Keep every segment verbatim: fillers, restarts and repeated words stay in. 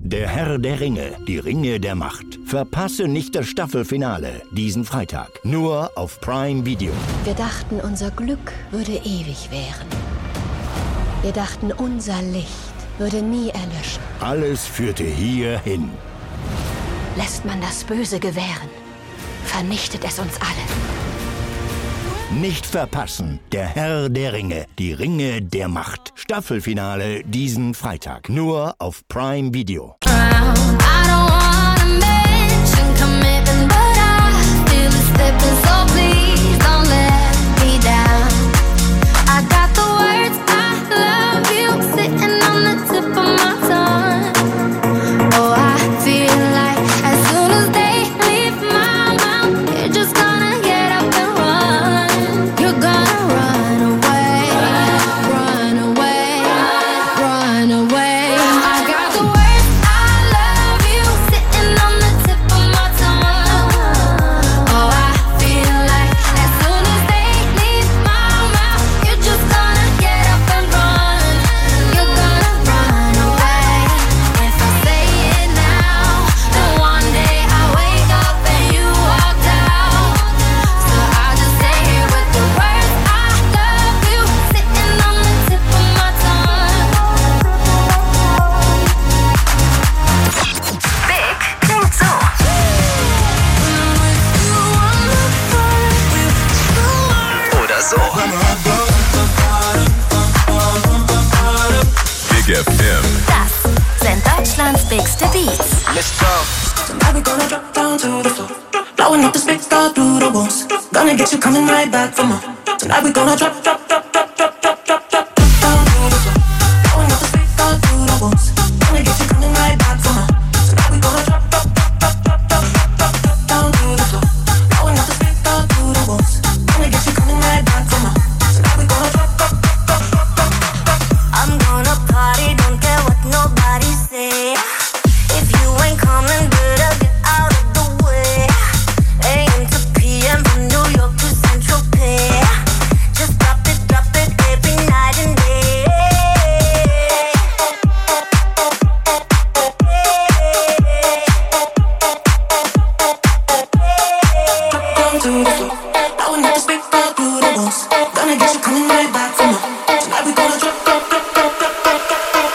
Der Herr der Ringe, die Ringe der Macht. Verpasse nicht das Staffelfinale diesen Freitag. Nur auf Prime Video. Wir dachten, unser Glück würde ewig währen. Wir dachten, unser Licht würde nie erlöschen. Alles führte hierhin. Lässt man das Böse gewähren, vernichtet es uns alle. Nicht verpassen. Der Herr der Ringe, die Ringe der Macht. Staffelfinale diesen Freitag. Nur auf Prime Video. Big F M. Das sind Deutschlands bigste Beats. Let's go. Tonight we gonna drop down to the floor, blowing up the big star through the walls. Gonna get you coming right back for more. Tonight we gonna drop, drop, drop, drop, drop, drop, drop, drop, drop down to the floor, blowing up the big star through the walls. Gonna get you coming right back for more. Tonight we gonna drop, drop, drop, drop, drop, drop, drop, drop down to the floor, blowing up the big star through the walls. Gonna get you coming right back for more. Tonight we gonna drop, drop, drop, drop, drop, drop, drop. I'm gonna party, don't care what nobody say. If you ain't coming, better get out of the way. A M to P M from New York to Central Pay. Just drop it, drop it every night and day. Drop down to the floor, blowing up the big star through the walls. Gonna get you coming right back for more. Tonight we gonna drop, drop, drop, drop, drop, drop, drop, drop.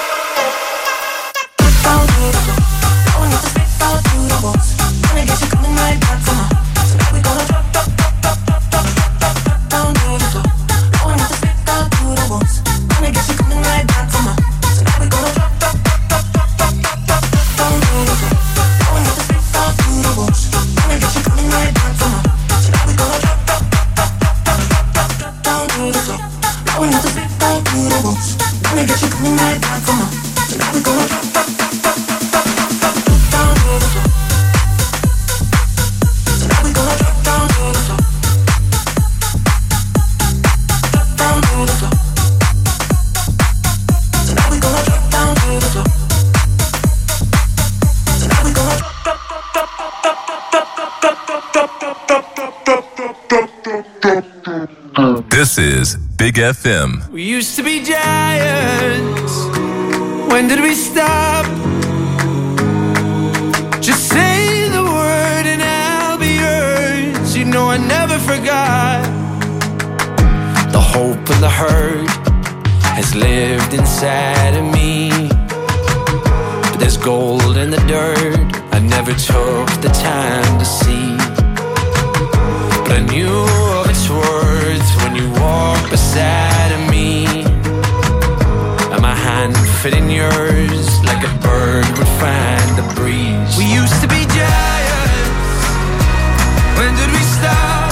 Drop down to the floor, blowing up the big star through the walls. Gonna get you coming right back for more. Tonight we gonna drop, drop, drop, drop, drop, drop, drop, drop down to the floor, blowing up the big star through the walls. Gonna get you coming right back for more. Tonight we gonna drop, drop, drop, drop, drop, drop, drop, drop down to the floor, blowing up the big star through the walls. Gonna get you coming right back for more. Tonight we gonna drop, drop, drop, drop, drop, drop, drop, drop down to the floor, blowing up the big star through the walls. Gonna get you coming right back for more. Tonight we gonna drop, drop, drop, drop, drop, drop, drop down to the floor. Tonight we gonna drop down to the floor. Drop down to the floor. Tonight we gonna drop down to the floor. Tonight we gonna drop, drop, drop, drop, drop, drop, drop, drop, drop, drop, drop, drop, drop. This is Big F M. We used to be giants. When did we stop? Just say the word and I'll be yours. You know I never forgot. The hope and the hurt has lived inside of me. But there's gold in the dirt I never took the time to see. But I knew of its worth when you walked beside of me. And my hand fit in yours like a bird would find the breeze. We used to be giants. When did we stop?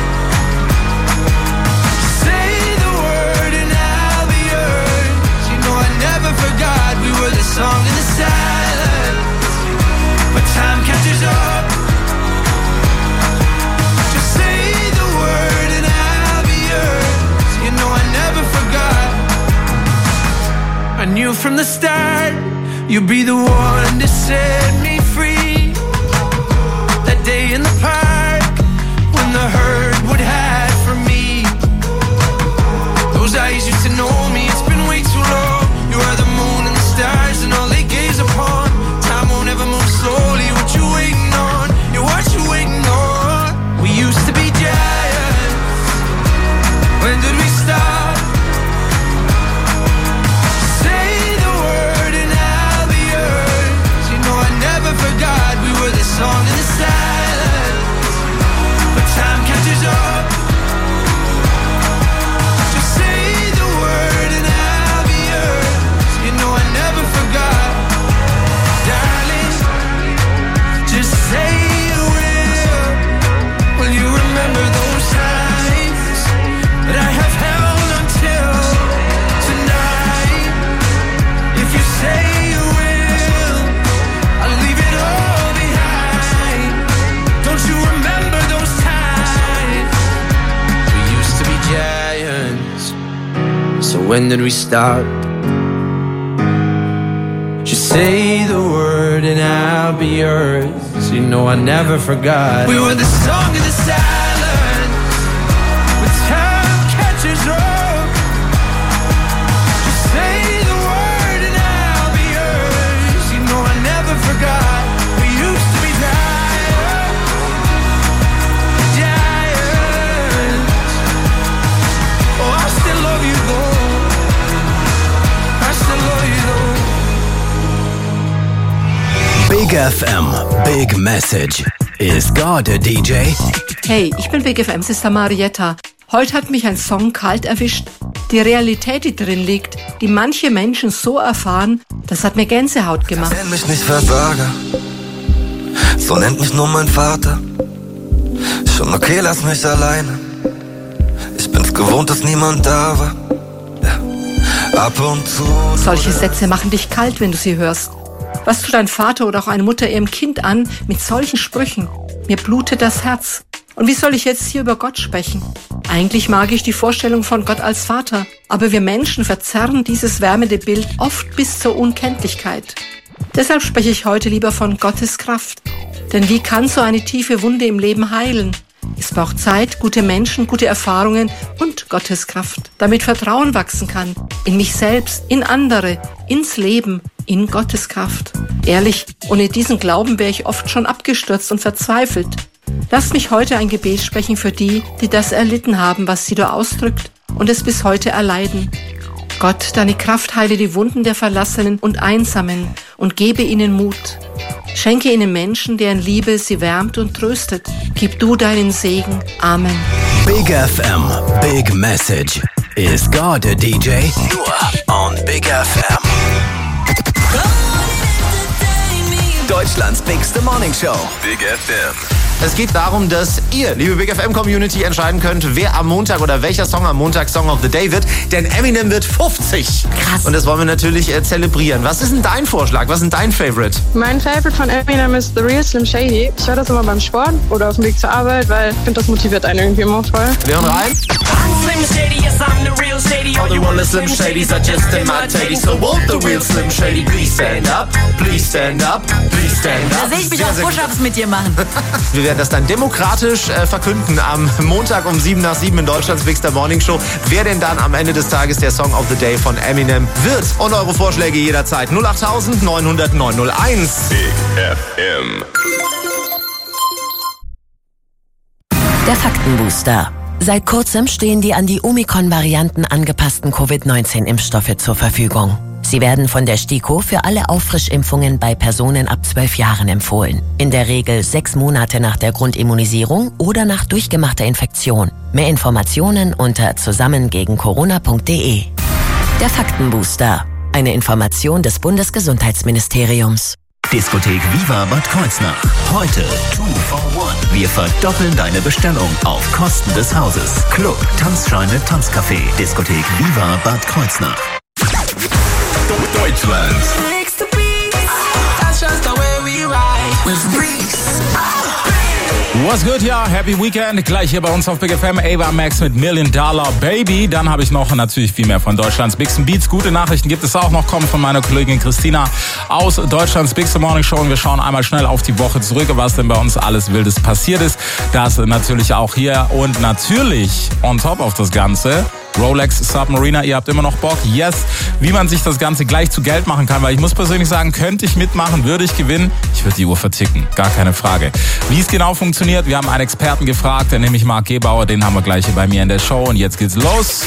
Say the word and I'll be yours. You know I never forgot we were the song in the silence. But time catches up. Just say the word and I'll be yours. You know I never forgot. I knew from the start you'd be the one to set me free. That day in the park when the herd would hide from me. Those eyes used to know me, it's been way too long. You are the moon and the stars and all they gaze upon. when did we start? Just say the word and I'll be yours. You know I never forgot. We were the song of the silence when time catches up. Just say the word and I'll be yours. You know I never forgot. We used to be giants, giants. Oh, I still love you though. I still love you though. Big F M, Big Message. Is God a D J? Hey, ich bin Big F M Sister Marietta. Heute hat mich ein Song kalt erwischt. Die Realität, die drin liegt, die manche Menschen so erfahren, das hat mir Gänsehaut gemacht. Nenn mich nicht Versager, so nennt mich nur mein Vater. Schon okay, lass mich alleine. Ich bin's gewohnt, dass niemand da war. Ja. Ab und zu. Solche Sätze machen dich kalt, wenn du sie hörst. Was tut ein Vater oder auch eine Mutter ihrem Kind an mit solchen Sprüchen? Mir blutet das Herz. Und wie soll ich jetzt hier über Gott sprechen? Eigentlich mag ich die Vorstellung von Gott als Vater, aber wir Menschen verzerren dieses wärmende Bild oft bis zur Unkenntlichkeit. Deshalb spreche ich heute lieber von Gottes Kraft. Denn wie kann so eine tiefe Wunde im Leben heilen? Es braucht Zeit, gute Menschen, gute Erfahrungen und Gottes Kraft, damit Vertrauen wachsen kann. In mich selbst, in andere, ins Leben, in Gottes Kraft. Ehrlich, ohne diesen Glauben wäre ich oft schon abgestürzt und verzweifelt. Lass mich heute ein Gebet sprechen für die, die das erlitten haben, was Sido ausdrückt und es bis heute erleiden. Gott, deine Kraft heile die Wunden der Verlassenen und Einsamen und gebe ihnen Mut. Schenke ihnen Menschen, deren Liebe sie wärmt und tröstet. Gib du deinen Segen. Amen. Big F M, Big Message. Is God a D J? Nur on Big F M. Deutschlands bigste Morning Show. Big F M. Es geht darum, dass ihr, liebe Big F M Community, entscheiden könnt, wer am Montag oder welcher Song am Montag Song of the Day wird. Denn Eminem wird fünfzig. Krass. Und das wollen wir natürlich äh, zelebrieren. Was ist denn dein Vorschlag? Was ist denn dein Favorite? Mein Favorite von Eminem ist The Real Slim Shady. Ich höre das immer beim Sport oder auf dem Weg zur Arbeit, weil ich finde, das motiviert einen irgendwie immer voll. Wir hören rein. Slim Shady, yes, I'm the real Shady. All you wanna Slim Shadys are just imitating. So won't the real Slim Shady please stand up? Please stand up, please stand up. Da sehe ich mich auf Push-Ups mit dir machen. Wir werden das dann demokratisch äh, verkünden am Montag um sieben nach sieben in Deutschlands Bigster Morning Show, wer denn dann am Ende des Tages der Song of the Day von Eminem wird. Und eure Vorschläge jederzeit null acht neun null null neun null eins. Big F M. Der Faktenbooster. Seit kurzem stehen die an die Omikron-Varianten angepassten Covid neunzehn Impfstoffe zur Verfügung. Sie werden von der STIKO für alle Auffrischimpfungen bei Personen ab zwölf Jahren empfohlen. In der Regel sechs Monate nach der Grundimmunisierung oder nach durchgemachter Infektion. Mehr Informationen unter zusammengegen-corona punkt de. Der Faktenbooster. Eine Information des Bundesgesundheitsministeriums. Diskothek Viva Bad Kreuznach. Heute two for one. Wir verdoppeln deine Bestellung auf Kosten des Hauses. Club, Tanzscheine, Tanzcafé. Diskothek Viva Bad Kreuznach. Deutschland. What's good, ja? Happy Weekend. Gleich hier bei uns auf Big F M. Ava Max mit Million Dollar Baby. Dann habe ich noch natürlich viel mehr von Deutschlands Bigsten Beats. Gute Nachrichten gibt es auch noch. Kommen von meiner Kollegin Christina aus Deutschlands Bigste Morning Show. Und wir schauen einmal schnell auf die Woche zurück, was denn bei uns alles Wildes passiert ist. Das natürlich auch hier. Und natürlich on top auf das Ganze Rolex Submariner, ihr habt immer noch Bock? Yes. Wie man sich das Ganze gleich zu Geld machen kann, weil ich muss persönlich sagen, könnte ich mitmachen, würde ich gewinnen, ich würde die Uhr verticken, gar keine Frage. Wie es genau funktioniert, wir haben einen Experten gefragt, der nämlich Marc Gebauer, den haben wir gleich hier bei mir in der Show und jetzt geht's los.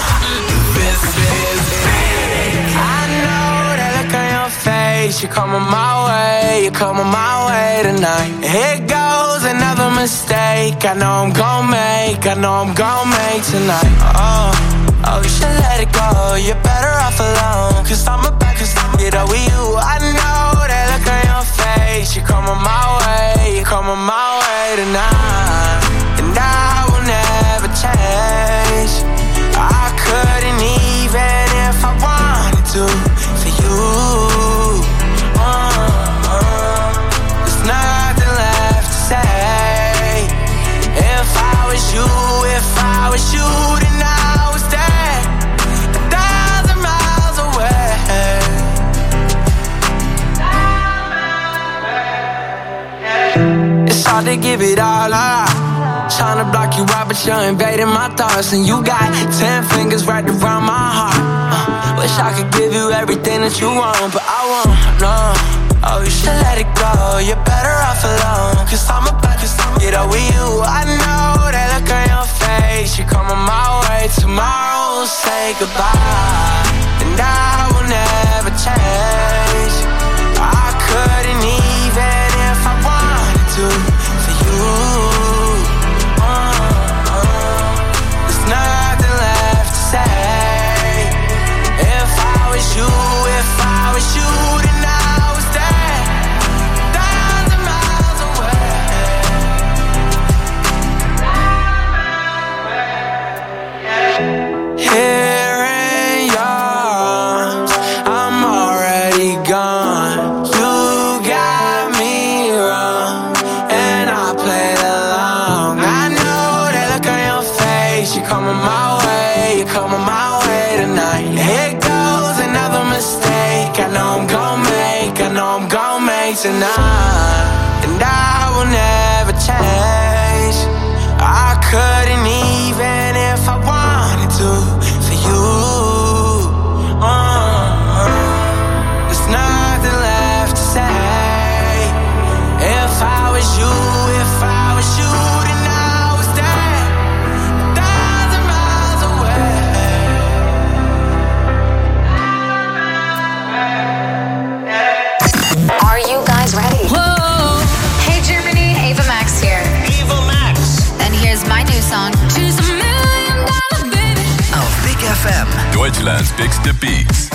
You're coming my way, you're coming my way tonight. Here goes another mistake. I know I'm gon' make, I know I'm gon' make tonight. Oh, oh, you should let it go. You're better off alone. Cause I'm about to get over you. I know that look on your face. You're coming my way, you're coming my way tonight. And I will never change. I couldn't even if I wanted to for you. You, if I was you, then I was dead. And I to give it all up. Trying to block you out, but you're invading my thoughts. And you got ten fingers wrapped around my heart. uh, Wish I could give you everything that you want, but I won't, no. Oh, you should let it go, you're better off alone. Cause I'm about to get over you. I know that look on your face. You're coming my way, tomorrow we'll say goodbye. And I will never change. I couldn't even if I wanted to for you. uh, uh, There's nothing left to say. If I was you, if I was you, then I was there, thousand miles away. Here in your arms, I'm already gone. You got me wrong, and I played along. I know that look on your face. You're coming my way, you're coming my way tonight. Here goes another mistake. I know I'm gon' make, I know I'm gon' make tonight. And I will never change. I couldn't even if I wanted to for you. uh, There's nothing left to say. If I was you, if I was you, then I was there, a thousand miles away. Are you guys ready? Whoa! Hey Germany, Ava Max here. Ava Max. And here's my new song. She's a million dollar baby. Auf Big F M. Deutschlands bigste Beats.